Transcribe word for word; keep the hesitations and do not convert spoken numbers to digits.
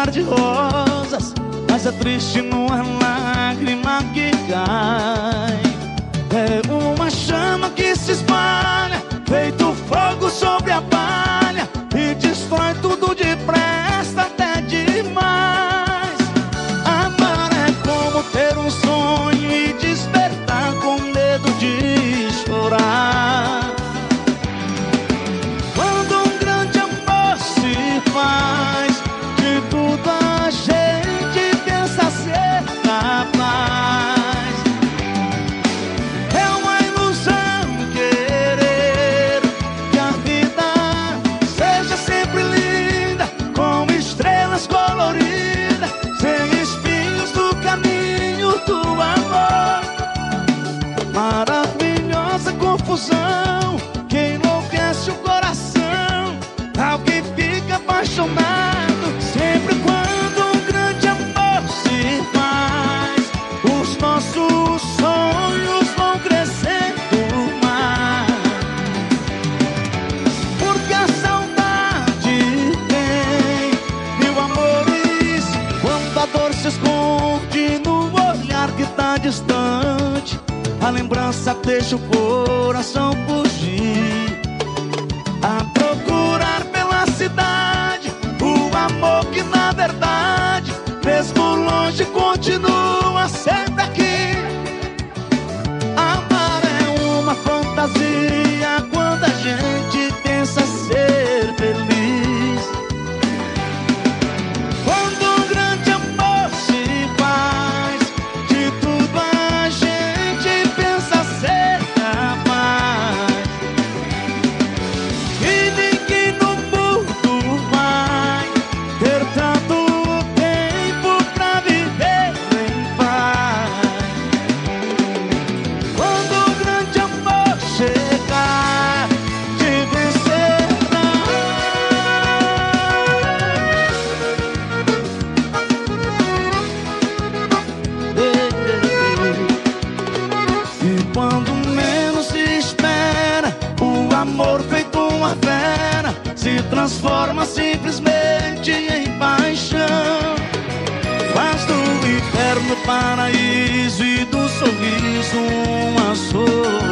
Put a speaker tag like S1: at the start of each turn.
S1: mar de rosas, mas é triste numa lágrima que cai. É uma chama que se espalha, feito fogo sobre a palha, e destrói tudo depressa, até demais. Amar é como ter um sonho e despertar com medo de chorar. Quando um grande amor se faz, de tudo a gente pensa ser capaz. É uma ilusão querer que a vida seja sempre linda, com estrelas coloridas, sem espinhos no caminho do amor. Maravilhosa confusão que enlouquece o coração, alguém fica apaixonado sempre quando um grande amor se faz. Os nossos sonhos vão crescendo mais, porque a saudade tem mil amores. Quando a dor se esconde no olhar que tá distante, a lembrança deixa o coração fugir, a procurar pela cidade o amor que na verdade, mesmo longe, continua sempre aqui. Amar é uma fantasia quando a gente pensa ser feliz. Quando um grande amor se faz, de tudo a gente pensa ser capaz. E ninguém no mundo vai ter tanto tempo pra viver em paz. Quando o grande amor chegar, te vencerá. E quando menos se espera, o amor feito uma fera se transforma simplesmente em paixão. Faz do inferno paraíso e do sorriso uma solução.